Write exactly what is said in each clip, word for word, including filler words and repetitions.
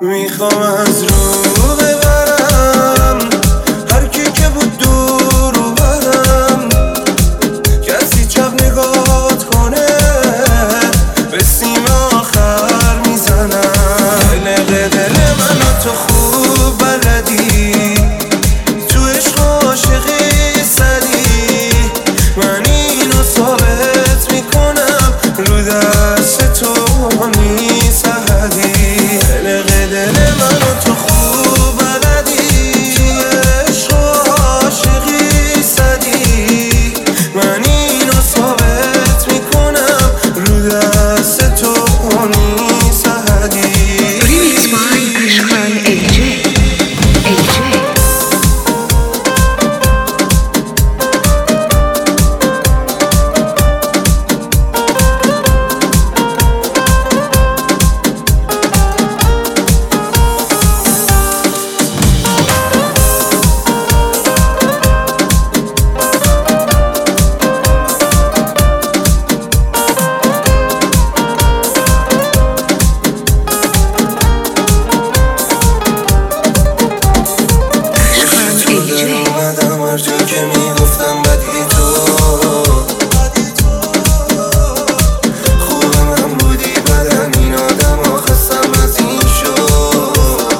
میخوام از رو ببرم هر کی که بود دور رو برم، کسی چپ نگات کنه به سیم آخر میزنم. دل دل منو تو خوب بلدی، تو عشق عاشقی سدی، من اینو ثابت میکنم رو دست تو نیست احدی. دل منو تو خوب بلدی، تو عشق عاشقی سدی، من اینو ثابت میکنم رو دست تو نیست احدی. Remix by Ashkan A J. A J. هر جا که میگفتم بدی تو خوب من بودی، بدم این آدم ها خستم از این شد.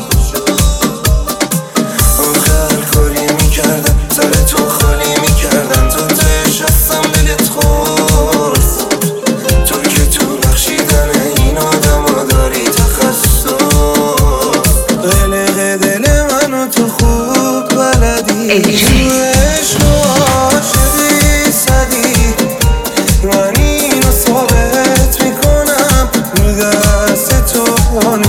آخه هر کاری میکردم سر تو خالی میکردم، تو تش هستم دلت خورد، تو که تو بخشیدن این آدم ها داری تخصص. قلق دل منو تو خوب بلدی، تو عشق عاشقی سدی، من اینو ثابت میکنم رو دست تو